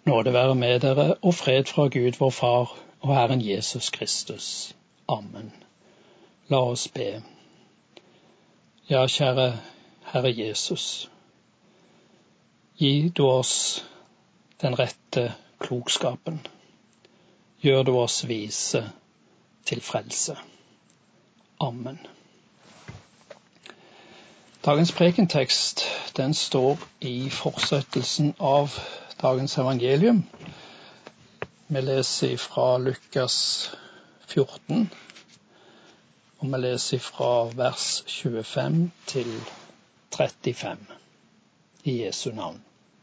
Nåde være med dere, og fred fra Gud vår Far og Herren Jesus Kristus. Amen. La oss be. Ja, kjære Herre Jesus, gi du oss den rette klokskapen. Gjør du oss vise til frelse. Amen. Dagens prekentekst, den står i fortsettelsen av dagens evangelium. Vi leser fra Lukas 14, og vi leser fra vers 25 til 35 i Jesu navn.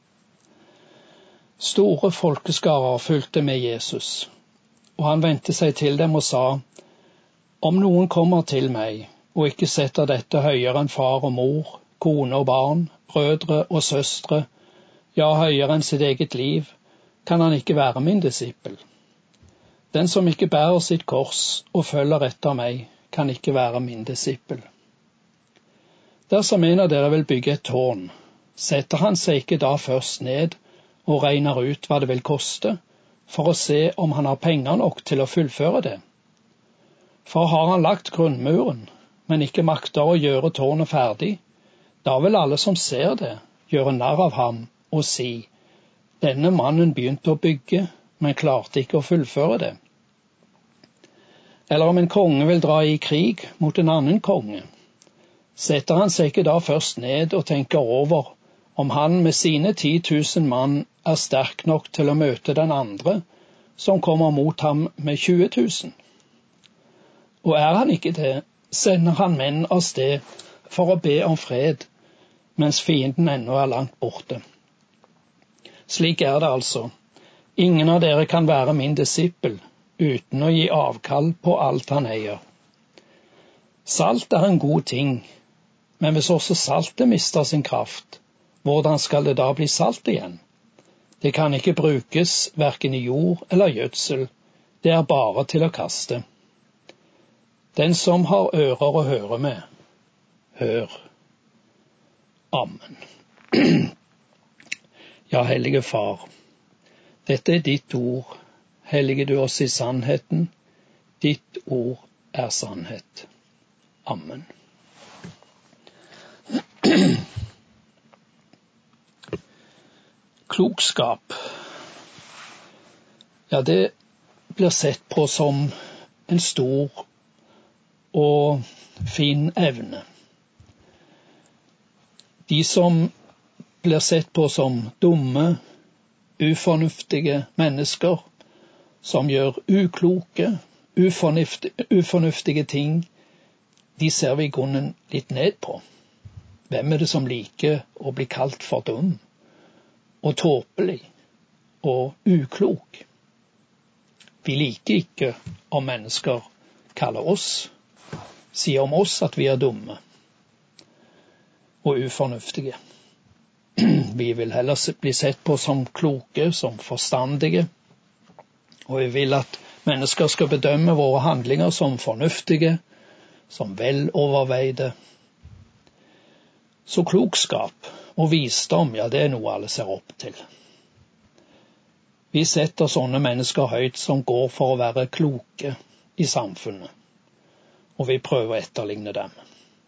Store folkeskarer fulgte med Jesus, og han vendte seg til dem og sa: Om noen kommer til meg, og ikke setter dette høyere enn far og mor, kone og barn, brødre og søstre, ja, høyere enn sitt eget liv, kan han ikke være min disippel. Den som ikke bærer sitt kors og følger etter meg, kan ikke være min disippel. Dersom en av dere vil bygge et tårn, setter han seg ikke da først ned og regner ut hva det vil koste, for å se om han har penger nok til å fullføre det. For har han lagt grunnmuren, men ikke makter å gjøre tårnet ferdig, da vil alle som ser det, gjøre narr av ham og si: Denne mannen begynte å bygge, men klarte ikke å fullføre det. Eller om en konge vil dra i krig mot en annen konge, setter han seg ikke da først ned og tenker over om han med sine 10 000 mann er sterk nok til å møte den andre, som kommer mot ham med 20 000? Og er han ikke det, sender han menn av sted for å be om fred, mens fienden ennå er langt borte. Slik er det altså. Ingen av dere kan være min disippel uten å gi avkall på alt han eier. Salt er en god ting, men hvis også saltet mister sin kraft, hvordan skal det da bli salt igjen? Det kan ikke brukes hverken i jord eller gjødsel, det er bare til å kaste. Den som har ører å høre med, hør. Amen. Ja, Hellige Far, dette er ditt ord. Hellige du oss i sannheten. Ditt ord er sannhet. Amen. Klokskap. Ja, det blir sett på som en stor og fin evne. De som blir sett på som dumme, ufornuftige mennesker, som gjør ukloke, ufornuftige ting, de ser vi i grunnen litt ned på. Hvem er det som liker å bli kalt for dum, og tåpelig, og uklok? Vi liker ikke om mennesker sier om oss at vi er dumme og ufornuftige. Vi vil heller bli sett på som kloke, som forstandige, og vi vil at mennesker skal bedømme våre handlinger som fornuftige, som vel overveide. Så klokskap og visdom, ja, det er noe alle ser opp til. Vi setter sånne mennesker høyt som går for å være kloke i samfunnet, og vi prøver å etterligne dem.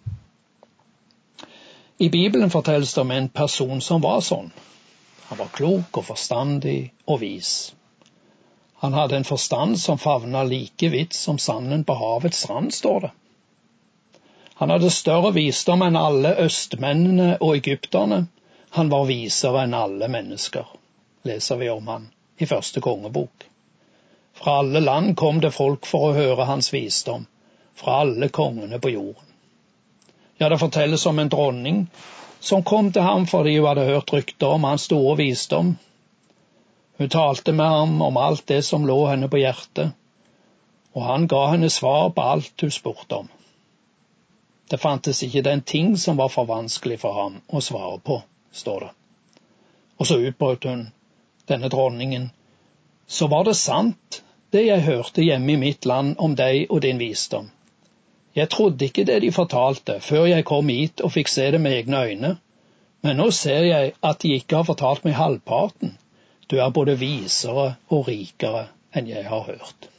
I Bibelen fortelles det om en person som var sånn. Han var klok og forstandig og vis. Han hadde en forstand som favnet like vidt som sanden på havets strand, står det. Han hadde større visdom enn alle østmennene og egypterne. Han var visere enn alle mennesker, leser vi om han i første kongebok. Fra alle land kom det folk for å høre hans visdom, fra alle kongene på jorden. Ja, det fortelles om en dronning som kom til ham fordi hun hadde hørt rykter om hans store visdom. Hun talte med ham om alt det som lå henne på hjertet, og han ga henne svar på alt hun spurte om. Det fantes ikke den ting som var for vanskelig for ham å svare på, står det. Og så utbrøt hun, denne dronningen: Så var det sant, det jeg hørte hjemme i mitt land om deg og din visdom. Jeg trodde ikke det de fortalte, før jeg kom hit og fikk se det med egne øyne. Men nå ser jeg at de ikke har fortalt meg halvparten. Du er både visere og rikere enn jeg har hørt.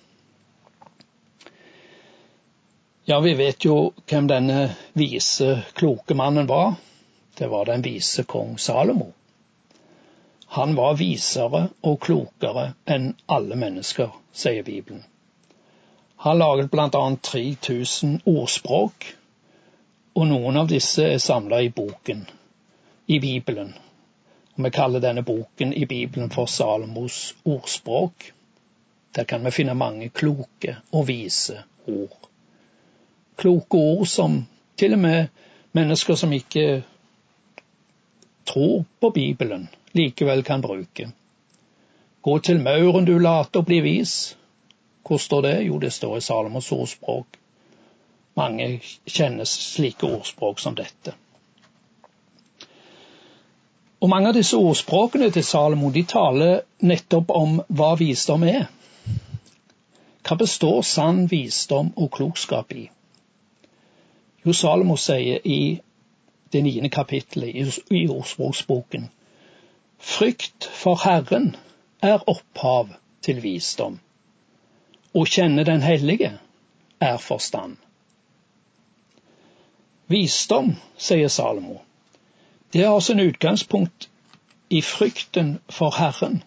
Ja, vi vet jo hvem denne vise, kloke mannen var. Det var den vise kong Salomo. Han var visere og klokere enn alle mennesker, sier Bibelen. Han laget blant annet 3000 ordspråk, og noen av disse er samlet i boken, i Bibelen. Og vi kaller denne boken i Bibelen for Salomos ordspråk. Der kan vi finne mange kloke og vise ord. Kloke ord som til og med mennesker som ikke tror på Bibelen, likevel kan bruke. Gå til mauren du later bli vis. Hvor står det? Jo, det står i Salomos ordspråk. Mange kjenner slike ordspråk som dette. Og mange av disse ordspråkene til Salomo, de taler nettopp om hva visdom er. Hva består sann visdom og klokskap i? Jo, Salomo sier i det 9. kapittelet i ordspråksboken: Frykt for Herren er opphav til visdom, og kjenne den hellige er forstand. Visdom, sier Salomo, det har sin utgangspunkt i frykten for Herren.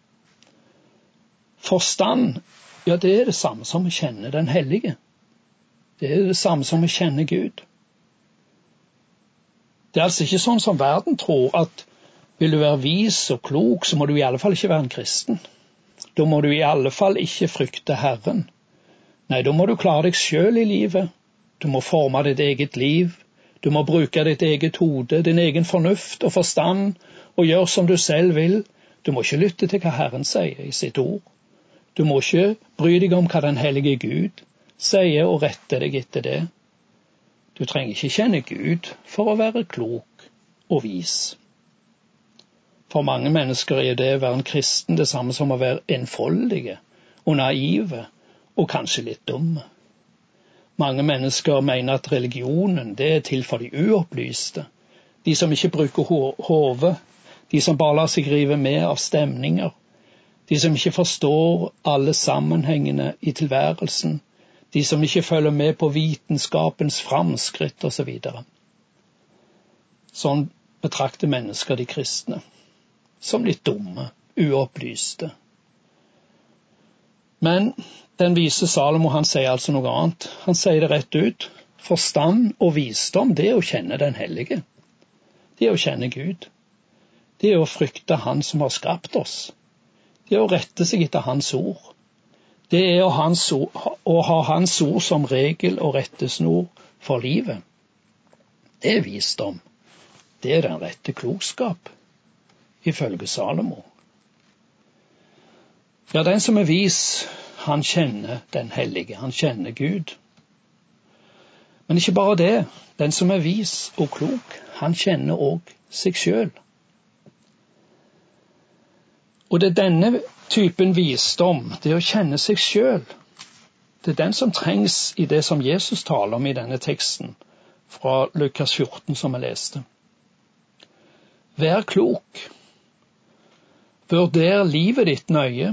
Forstand, ja, det er det samme som å kjenne den hellige. Det er det samme som å kjenne Gud. Det er altså ikke sånn som verden tror, at vil du være vis og klok, så må du i alle fall ikke være en kristen. Da må du i alle fall ikke frykte Herren. Nei, da må du klare deg selv i livet. Du må forme ditt eget liv. Du må bruke ditt eget hode, din egen fornuft og forstand, og gjøre som du selv vil. Du må ikke lytte til hva Herren sier i sitt ord. Du må ikke bry deg om hva den hellige Gud sier og rette deg etter det. Du trenger ikke kjenne Gud for å være klok og vis. For mange mennesker er det å være en kristen det samme som å være enfoldige og naive og kanskje litt dumme. Mange mennesker mener at religionen det er til for de uopplyste, de som ikke bruker hodet, de som bare lar seg rive med av stemninger, de som ikke forstår alle sammenhengene i tilværelsen, de som ikke følger med på vitenskapens framskritt osv. Sånn betrakter mennesker de kristne, som litt dumme, uopplyste. Men den vise Salomo, han sier altså noe annet. Han sier det rett ut. Forstand og visdom, det er å kjenne den hellige. Det er å kjenne Gud. Det er å frykte Han som har skapt oss. Det er å rette seg etter Hans ord. Det er å ha Hans ord som regel og rettesnor for livet. Det er visdom. Det er den rette klokskap, ifølge Salomo. Ja, den som er vis, han kjenner den hellige, han kjenner Gud. Men ikke bare det, den som er vis og klok, han kjenner også seg selv. Og det er denne typen visdom, det å kjenne seg selv, det er den som trengs i det som Jesus taler om i denne teksten fra Lukas 14 som jeg leste. Vær klok. Vurder livet ditt nøye.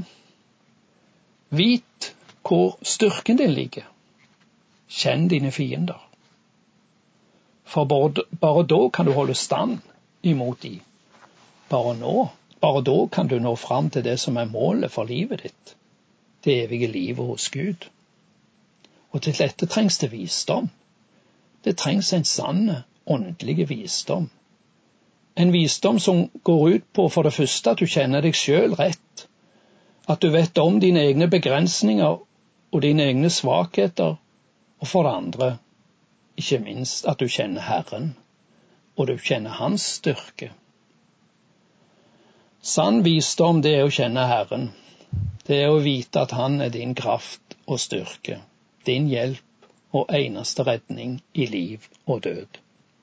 Vit hvor styrken din ligger. Kjenn dine fiender. For bare da kan du holde stand imot de. Bare da kan du nå fram til det som er målet for livet ditt, det evige livet hos Gud. Og til dette trengs det visdom. Det trengs en sann, åndelig visdom. En visdom som går ut på for det første at du kjenner deg selv rett, at du vet om dine egne begrensninger og dine egne svakheter, og for det andre, ikke minst at du kjenner Herren, og du kjenner Hans styrke. Sann visdom, det er å kjenne Herren. Det er å vite at Han er din kraft og styrke, din hjelp og eneste redning i liv og død.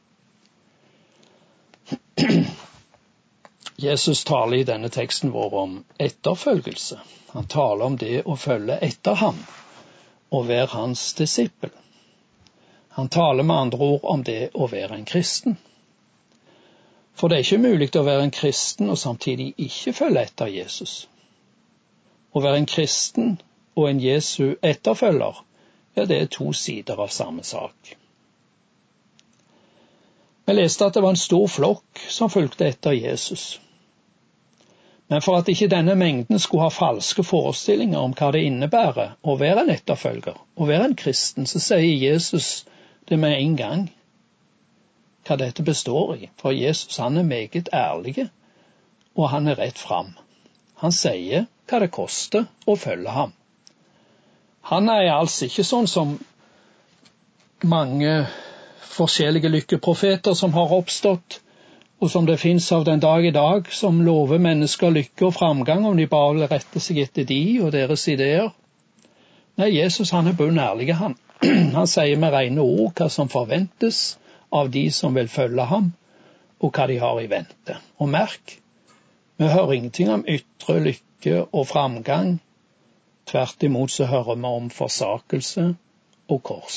Jesus taler i denne teksten vår om etterfølgelse. Han taler om det å følge etter ham og være hans disippel. Han taler med andre ord om det å være en kristen. For det er ikke mulig å være en kristen og samtidig ikke følge etter Jesus. Å være en kristen og en Jesu etterfølger, ja, det er to sider av samme sak. Vi leste at det var en stor flokk som fulgte etter Jesus. Men for at ikke denne mengden skulle ha falske forestillinger om hva det innebærer å være en etterfølger, å være en kristen, så sier Jesus det med en gang hva dette består i. For Jesus, han er meget ærlig, og han er rett fram. Han sier hva det koster å følge ham. Han er altså ikke sånn som mange forskjellige lykkeprofeter som har oppstått, og som det finnes av den dag i dag, som lover mennesker lykke og framgang om de bare vil rette seg etter de og deres ideer. Nei, Jesus, han er bunn ærlig, han. Han sier med rene ord hva som forventes av de som vil følge ham, og hva de har i vente. Og merk, vi hører ingenting om ytre lykke og framgang. Tvert imot så hører vi om forsakelse og kors.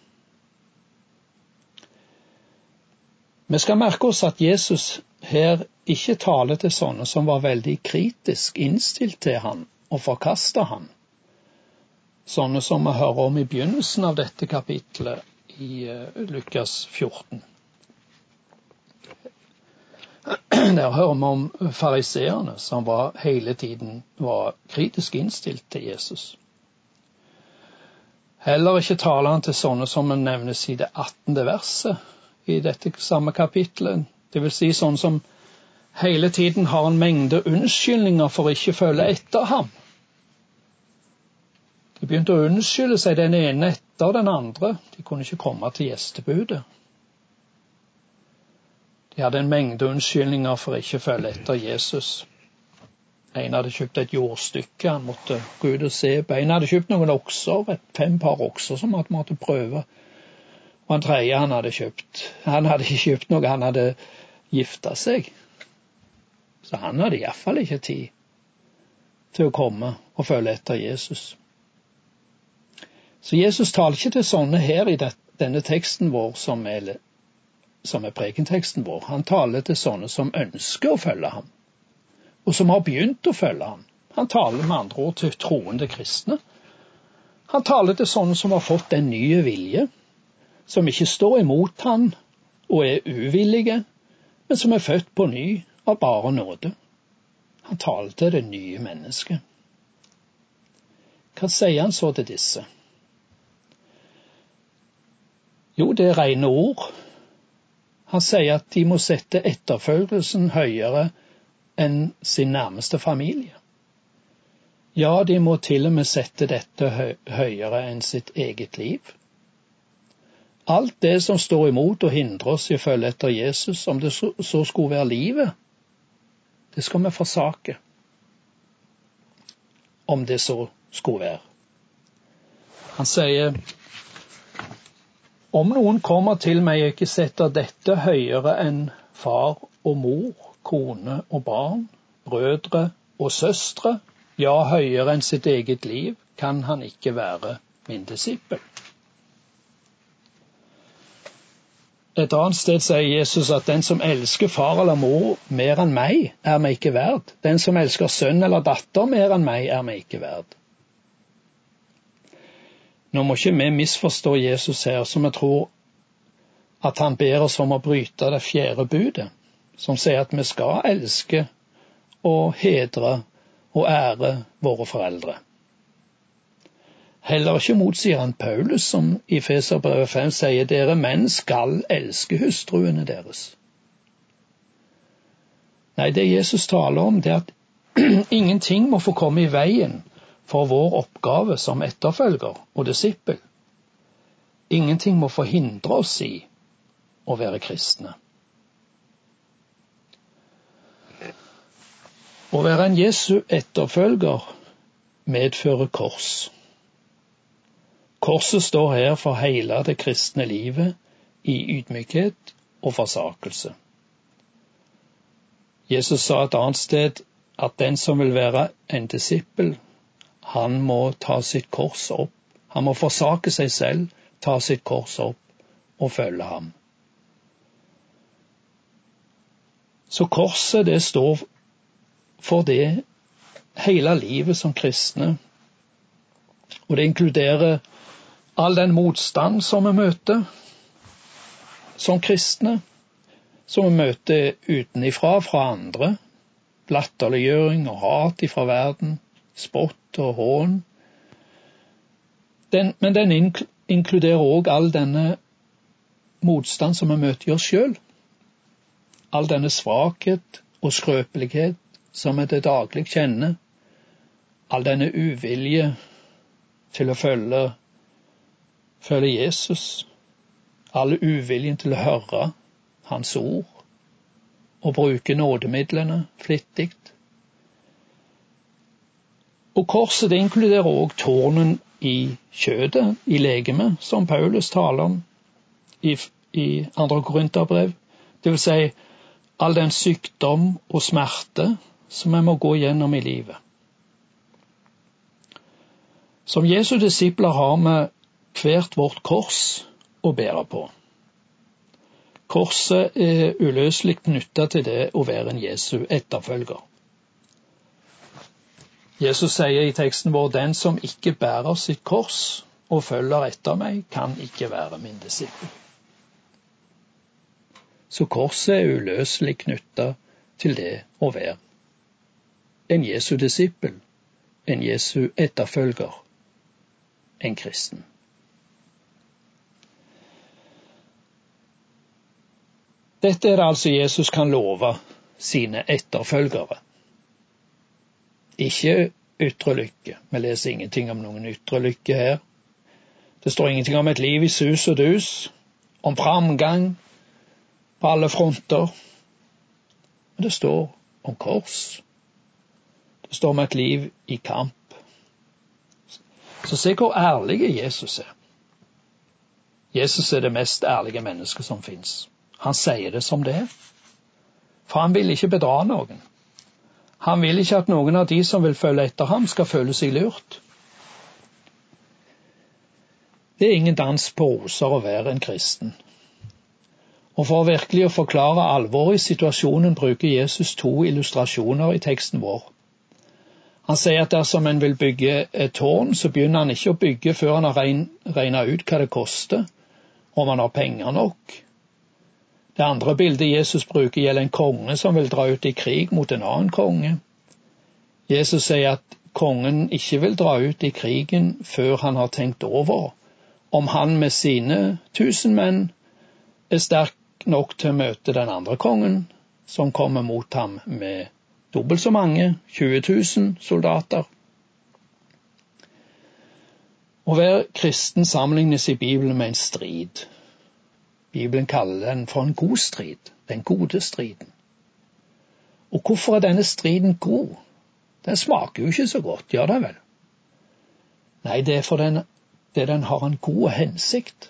Vi skal merke oss at Jesus her ikke taler til sånne som var veldig kritisk innstilt til han og forkastet han. Sånne som vi hører om i begynnelsen av dette kapitlet i Lukas 14. Der hører vi om fariseerne som hele tiden var kritisk innstilt til Jesus. Heller ikke taler han til sånne som nevnes i det 18. verset i dette samme kapitlet. Det vil si sånn som hele tiden har en mengde unnskyldninger for ikke å følge etter ham. De begynte å unnskylde seg den ene etter den andre. De kunne ikke komme til gjestebudet. De hadde en mengde unnskyldninger for ikke å følge etter Jesus. En hadde kjøpt et jordstykke, han måtte gå ut og se på. En hadde kjøpt noen okser, 5 par okser som han måtte prøve. Og han tredje han hadde ikke kjøpt noe, han hadde giftet seg. Så han hadde i hvert fall ikke tid til å komme og følge etter Jesus. Så Jesus taler ikke til sånne her i denne teksten vår som er prekenteksten vår. Han taler til sånne som ønsker å følge ham, og som har begynt å følge ham. Han taler med andre ord til troende kristne. Han taler til sånne som har fått en ny vilje, som ikke står imot han og er uvillige, men som er født på ny av bare nåde. Han taler til det nye mennesket. Hva sier han så til disse? Jo, det er rene ord. Han sier at de må sette etterfølgelsen høyere enn sin nærmeste familie. Ja, de må til og med sette dette høyere enn sitt eget liv. Alt det som står imot og hindrer oss i å følge etter Jesus, om det så skulle være livet, det skal vi forsake. Om det så skulle være. Han sier, om noen kommer til meg og ikke setter dette høyere enn far og mor, kone og barn, brødre og søstre, ja, høyere enn sitt eget liv, kan han ikke være min disippel. Et annet sted sier Jesus at den som elsker far eller mor mer enn meg, er meg ikke verd. Den som elsker sønn eller datter mer enn meg, er meg ikke verd. Nå må ikke vi misforstå Jesus her, som jeg tror at han ber oss om å bryte det 4. budet, som sier at vi skal elske og hedre og ære våre foreldre. Heller ikke motsier han Paulus, som i Efeserbrevet 5 sier, dere menn skal elske hustruene deres. Nei, det Jesus taler om, det er at ingenting må få komme i veien for vår oppgave som etterfølger og disippel. Ingenting må forhindre oss i å være kristne. Å være en Jesu etterfølger medfører kors. Korset står her for hele det kristne livet i ydmykhet og forsakelse. Jesus sa et annet sted at den som vil være en disippel, han må ta sitt kors opp. Han må forsake seg selv, ta sitt kors opp og følge ham. Så korset, det står for det hele livet som kristne. Og det inkluderer all den motstand som vi møter som kristne, som vi møter utenifra, fra andre, latterliggjøring og hat ifra verden, spott og hån. Men den inkluderer også all denne motstand som vi møter i oss selv. All denne svakhet og skrøpelighet som vi til daglig kjenner. All denne uvilje til å følge Jesus. All uviljen til å høre hans ord og bruke nådemidlene flittig. Og korset, det inkluderer også tårnen i kjødet, i legemet, som Paulus taler om i 2. Korinterbrev. Det vil si all den sykdom og smerte som vi må gå gjennom i livet. Som Jesu disipler har vi hvert vårt kors å bære på. Korset er uløselig knyttet til det å være en Jesu etterfølger. Jesus sier i teksten vår, den som ikke bærer sitt kors og følger etter meg, kan ikke være min disippel. Så korset er uløselig knyttet til det å være en Jesu disippel, en Jesu etterfølger, en kristen. Dette er det altså Jesus kan love sine etterfølgere. Ikke ytre lykke. Vi leser ingenting om noen ytre lykke her. Det står ingenting om et liv i sus og dus, om framgang på alle fronter. Men det står om kors. Det står om et liv i kamp. Så se hvor ærlig Jesus er. Jesus er det mest ærlige mennesket som finnes. Han sier det som det er. For han vil ikke bedra noen. Han vil ikke at noen av de som vil følge etter ham skal føle seg lurt. Det er ingen dans på roser å være en kristen. Og for virkelig å forklare alvoret i situasjonen bruker Jesus 2 illustrasjoner i teksten vår. Han sier at dersom en vil bygge et tårn, så begynner han ikke å bygge før han har regnet ut hva det koster, om han har penger nok. Det andre bildet Jesus bruker gjelder en konge som vil dra ut i krig mot en annen konge. Jesus sier at kongen ikke vil dra ut i krigen før han har tenkt over om han med sine 1000 menn er sterk nok til å møte den andre kongen, som kommer mot ham med dobbelt så mange, 20 000 soldater. Å være kristen sammenlignes i Bibelen med en strid. Bibelen kaller den for en god strid, den gode striden. Og hvorfor er denne striden god? Den smaker jo ikke så godt, gjør det vel? Nei, det er fordi den har en god hensikt.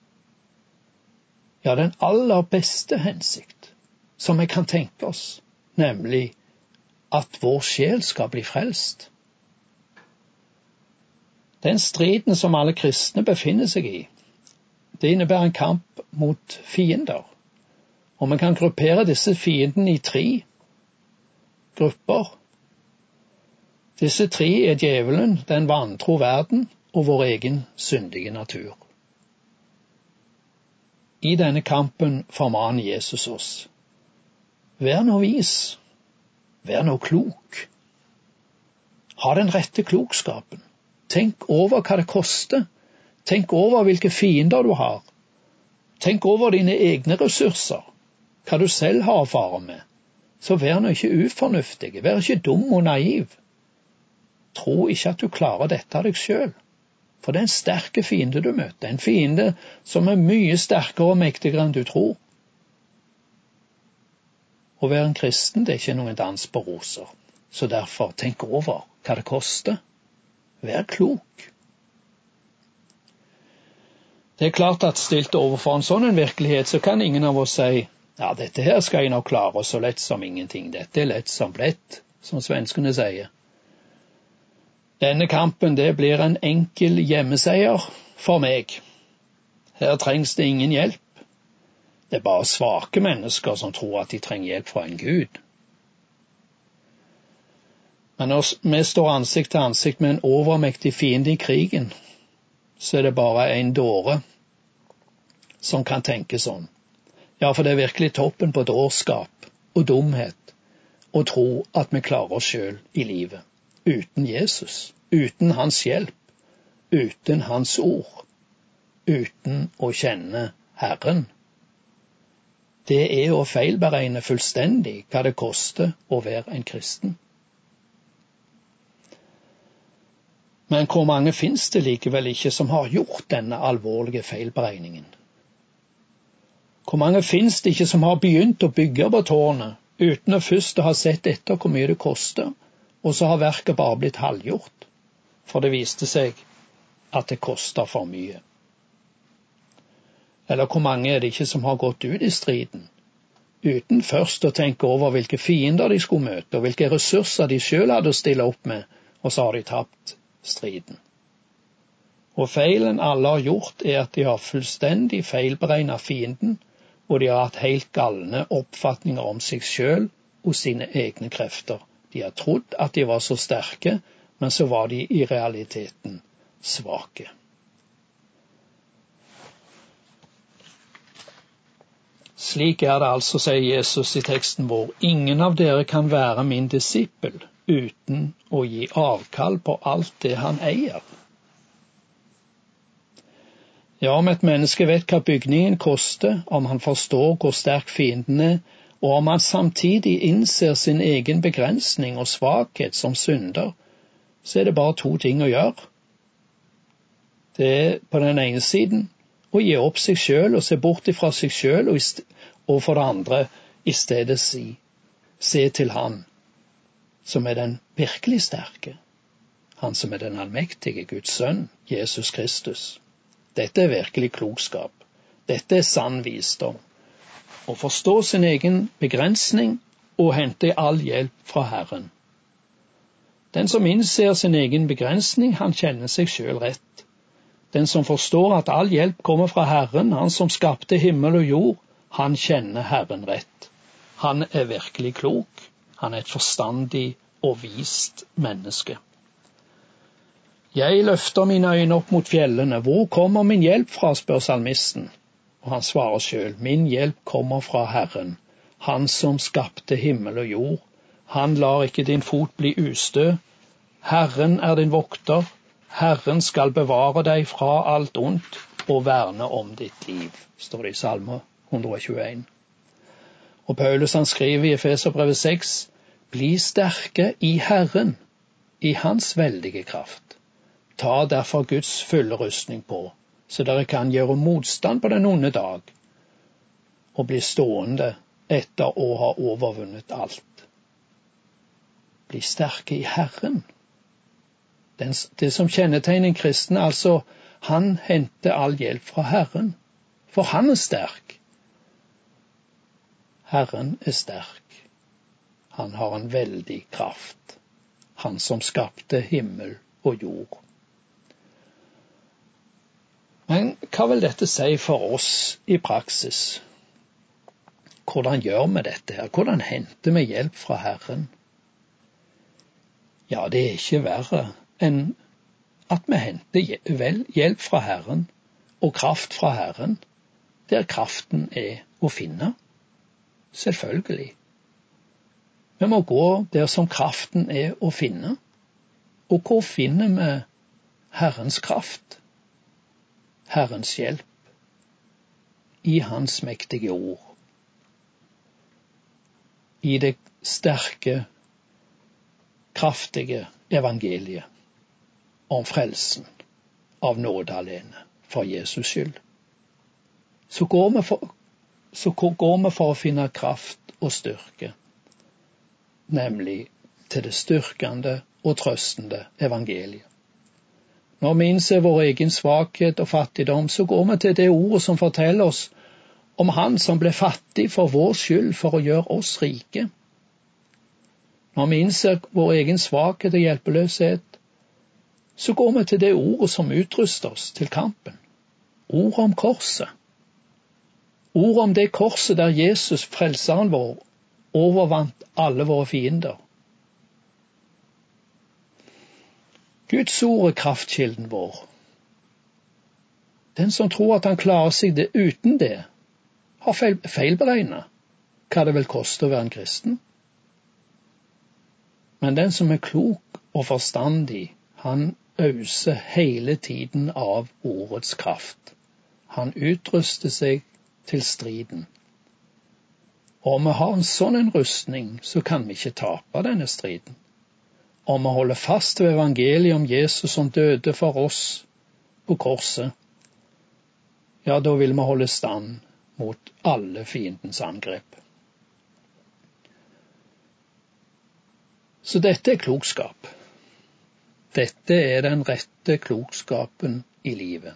Ja, den aller beste hensikt som vi kan tenke oss, nemlig at vår sjel skal bli frelst. Den striden som alle kristne befinner seg i, det innebærer en kamp mot fiender. Og vi kan gruppere disse fiendene i 3 grupper. Disse 3 er djevelen, den vantro verden og vår egen syndige natur. I denne kampen formaner Jesus oss. Vær nå vis, vær nå klok. Ha den rette klokskapen. Tenk over hva det koster. Tenk over hvilke fiender du har. Tenk over dine egne ressurser, hva du selv har å fare med. Så vær nå ikke ufornuftig, vær ikke dum og naiv. Tro ikke at du klarer dette av deg selv. For det er en sterke fiende du møter, en fiende som er mye sterkere og mektigere enn du tror. Å være en kristen, det er ikke noen dans på roser. Så derfor tenk over hva det koster. Vær klok. Det er klart at stilt overfor en sånn virkelighet, så kan ingen av oss si, ja, dette her skal jeg nok klare så lett som ingenting. Dette er lett som blett, som svenskene sier. Denne kampen, det blir en enkel hjemmeseier for meg. Her trengs det ingen hjelp. Det er bare svake mennesker som tror at de trenger hjelp fra en Gud. Men når vi står ansikt til ansikt med en overmektig fiende i krigen, så er det bare en dåre som kan tenke sånn. Ja, for det er virkelig toppen på dårskap og dumhet å tro at vi klarer oss selv i livet. Uten Jesus, uten hans hjelp, uten hans ord, uten å kjenne Herren. Det er å feilberegne fullstendig hva det koster å være en kristen. Men hvor mange finnes det likevel ikke som har gjort denne alvorlige feilberegningen? Hvor mange finnes det ikke som har begynt å bygge på tårnet, uten å først ha sett etter hvor mye det koster, og så har verket bare blitt halvgjort, for det viste seg at det koster for mye. Eller hvor mange er det ikke som har gått ut i striden, uten først å tenke over hvilke fiender de skulle møte, og hvilke ressurser de selv hadde å stille opp med, og så har de tapt striden. Og feilen alle har gjort er at de har fullstendig feilberegnet fienden, og de har hatt helt galne oppfatninger om seg selv og sine egne krefter. De har trodd at de var så sterke, men så var de i realiteten svake. Slik er det altså, sier Jesus i teksten vår, ingen av dere kan være min disippel uten å gi avkall på alt det han eier. Ja, om et menneske vet hva bygningen koster, om han forstår hvor sterk fienden er, og om han samtidig innser sin egen begrensning og svakhet som synder, så er det bare to ting å gjøre. Det er på den ene siden å gi opp seg selv og se bort ifra seg selv, og for det andre i stedet se til han som er den virkelig sterke, han som er den allmektige Guds sønn, Jesus Kristus. Dette er virkelig klokskap. Dette er sann visdom. Å forstå sin egen begrensning og hente all hjelp fra Herren. Den som innser sin egen begrensning, han kjenner seg selv rett. Den som forstår at all hjelp kommer fra Herren, han som skapte himmel og jord, han kjenner Herren rett. Han er virkelig klok. Han er et forstandig og vist menneske. Jeg løfter mine øyne opp mot fjellene. Hvor kommer min hjelp fra, spør salmisten. Og han svarer selv, min hjelp kommer fra Herren, han som skapte himmel og jord. Han lar ikke din fot bli ustø. Herren er din vokter. Herren skal bevare deg fra alt ondt og verne om ditt liv, står det i Salme 121. Og Paulus han skriver i Efeserbrevet 6, bli sterke i Herren, i hans veldige kraft. Ta derfor Guds fulle rustning på, så dere kan gjøre motstand på den onde dag, og bli stående etter å ha overvunnet alt. Bli sterke i Herren. Det som kjennetegner en kristen, altså, han henter all hjelp fra Herren, for han er sterk. Herren er sterk. Han har en veldig kraft, han som skapte himmel og jord. Men hva vil dette si for oss i praksis? Hvordan gjør vi dette her? Hvordan henter vi hjelp fra Herren? Ja, det er ikke verre enn at vi henter hjelp fra Herren og kraft fra Herren, der kraften er å finne. Selvfølgelig. Vi må gå der som kraften er å finne. Og hvor finner vi Herrens kraft? Herrens hjelp i hans mektige ord, i det sterke, kraftige evangeliet om frelsen av nåde alene for Jesus skyld. Så går vi for å finne kraft og styrke, nemlig til det styrkende og trøstende evangeliet. Når vi innser vår egen svakhet og fattigdom, så går vi til det ordet som forteller oss om han som ble fattig for vår skyld for å gjøre oss rike. Når vi innser vår egen svakhet og hjelpeløshet, så går vi til det ordet som utruster oss til kampen. Ordet om korset. Ord om det korset der Jesus, frelseren vår, overvant alle våre fiender. Guds ord er kraftkilden vår. Den som tror at han klarer seg det uten det, har feilberegnet hva det vil koste å være en kristen. Men den som er klok og forstandig, han øser hele tiden av ordets kraft. Han utruster seg til striden. Og om vi har en sånn rustning, så kan vi ikke tape denne striden. Om vi holder fast ved evangeliet om Jesus som døde for oss på korset, ja, da vil vi holde stand mot alle fiendens angrep. Så dette er klokskap. Dette er den rette klokskapen i livet.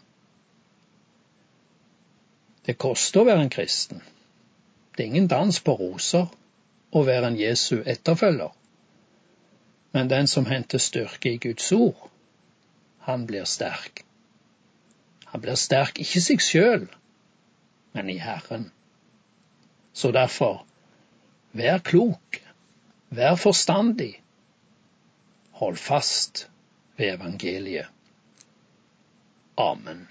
Det koster å være en kristen. Det er ingen dans på roser å være en Jesu etterfølger. Men den som henter styrke i Guds ord, han blir sterk. Han blir sterk ikke i seg selv, men i Herren. Så derfor, vær klok, vær forstandig, hold fast ved evangeliet. Amen.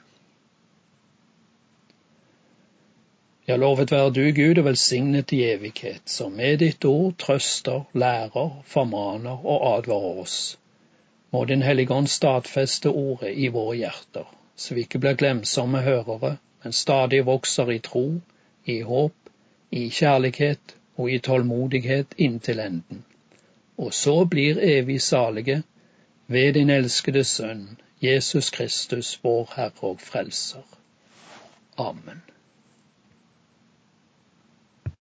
Ja, lovet være du, Gud, og velsignet i evighet, som med ditt ord trøster, lærer, formaner og advarer oss. Må din Hellige Ånd stadfeste ordet i våre hjerter, så vi ikke blir glemsomme hørere, men stadig vokser i tro, i håp, i kjærlighet og i tålmodighet inntil enden. Og så blir evig salige ved din elskede Sønn, Jesus Kristus, vår Herre og Frelser. Amen.